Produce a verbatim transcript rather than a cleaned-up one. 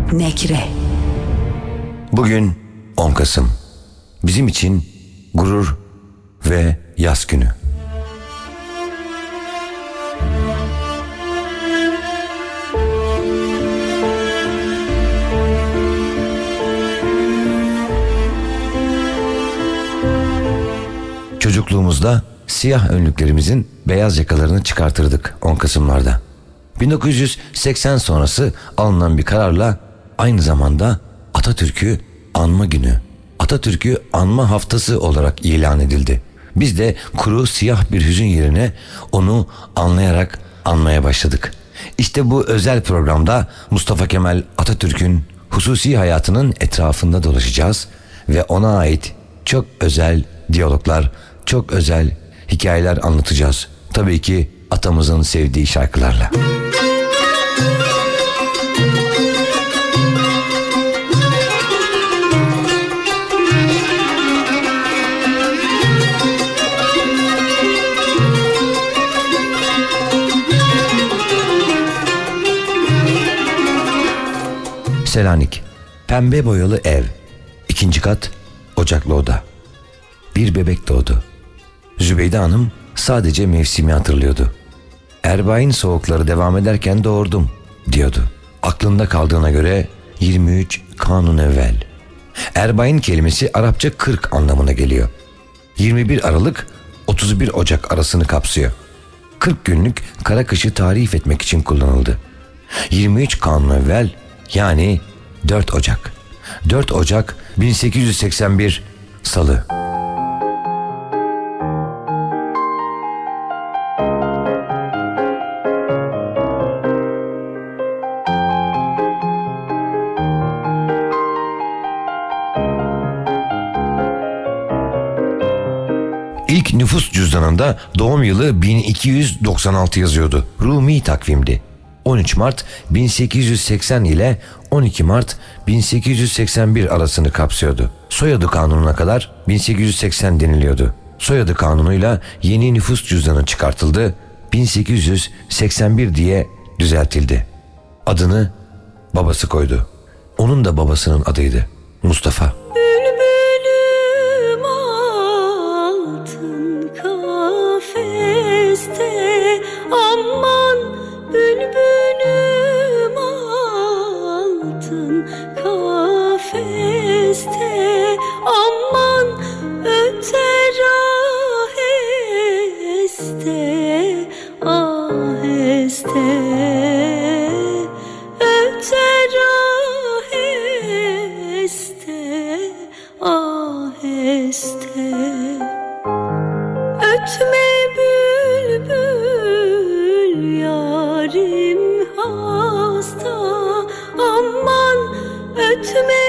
Nekre. Bugün on Kasım. Bizim için gurur ve yas günü. Çocukluğumuzda siyah önlüklerimizin beyaz yakalarını çıkartırdık on Kasımlarda. bin dokuz yüz seksen sonrası alınan bir kararla aynı zamanda Atatürk'ü anma günü, Atatürk'ü anma haftası olarak ilan edildi. Biz de kuru siyah bir hüzün yerine onu anlayarak anmaya başladık. İşte bu özel programda Mustafa Kemal Atatürk'ün hususi hayatının etrafında dolaşacağız ve ona ait çok özel diyaloglar, çok özel hikayeler anlatacağız. Tabii ki atamızın sevdiği şarkılarla. Selanik, pembe boyalı ev, ikinci kat, ocaklı oda. Bir bebek doğdu. Zübeyde Hanım sadece mevsimi hatırlıyordu. Erbain soğukları devam ederken doğurdum diyordu. Aklında kaldığına göre yirmi üç kanun evvel. Erbain kelimesi Arapça kırk anlamına geliyor. yirmi bir Aralık otuz bir Ocak arasını kapsıyor. kırk günlük kara kışı tarif etmek için kullanıldı. yirmi üç kanun evvel yani dört Ocak. dört Ocak bin sekiz yüz seksen bir Salı. İlk nüfus cüzdanında doğum yılı bin iki yüz doksan altı yazıyordu. Rumi takvimdi. on üç Mart bin sekiz yüz seksen ile on iki Mart bin sekiz yüz seksen bir arasını kapsıyordu. Soyadı kanununa kadar bin sekiz yüz seksen deniliyordu. Soyadı kanunuyla yeni nüfus cüzdanı çıkartıldı. bin sekiz yüz seksen bir diye düzeltildi. Adını babası koydu. Onun da babasının adıydı Mustafa. Ötme bülbül yarim hasta, aman ötme